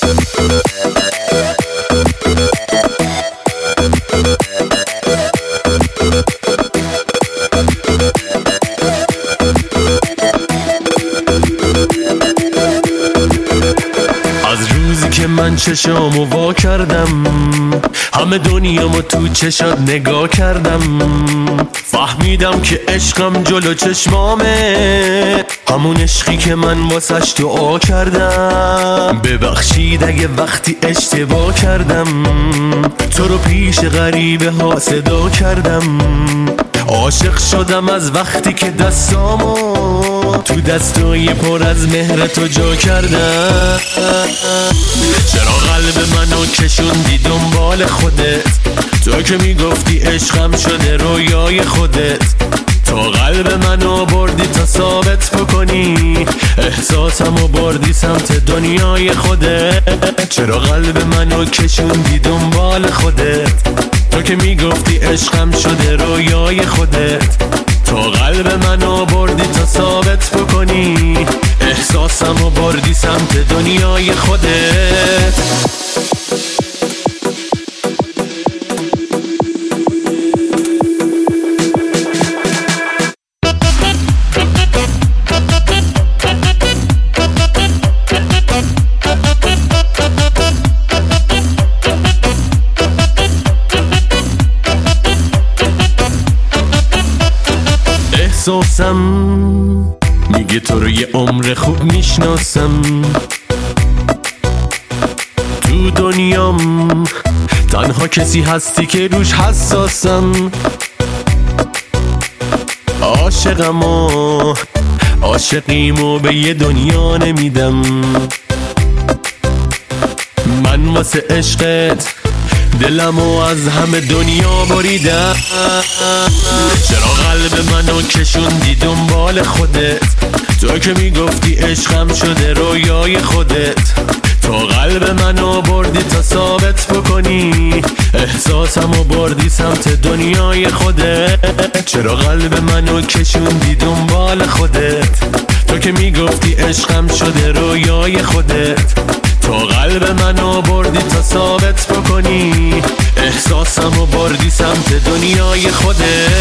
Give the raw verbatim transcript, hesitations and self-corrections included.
من چشامو وا کردم، همه دنیامو تو چشات نگاه کردم، فهمیدم که عشقم جلو چشمامه، همون عشقی که من واسش دعا کردم. ببخشید اگه وقتی اشتباه کردم، تو رو پیش غریبه ها صدا کردم. عاشق شدم از وقتی که دستامو تو دستای پر از مهر تو جا کردم. چرا قلب منو کشوندی دنبال خودت، تو که میگفتی عشقم شده رویای خودت. تو قلب منو بردی تا ثابت بکنی احساسمو بردی سمت دنیای خودت. چرا قلب منو کشوندی دنبال خودت، تو که میگفتی عشقم شده رویای خودت. تو قلب منو بردی تا ثابت بکنی احساسمو بردی سمت دنیای خودت. احساسم میگه تو رو یه عمر خوب میشناسم، تو دنیام تنها کسی هستی که روش حساسم. عاشقم و عاشقیمو به یه دنیا نمیدم، من واسه عشقت دلمو از همه دنیا بریدم. چرا قلب منو کشوندی دنبال خودت، تو که میگفتی عشقم شده رویای خودت. تو قلب منو بردی تا ثابت بکنی احساسمو بردی سمت دنیای خودت. چرا قلب منو کشوندی دنبال خودت، تو که میگفتی عشقم شده رویای خودت. تو قلب منو بردی تا ثابت بکنی احساسمو بردی سمت دنیای خودت.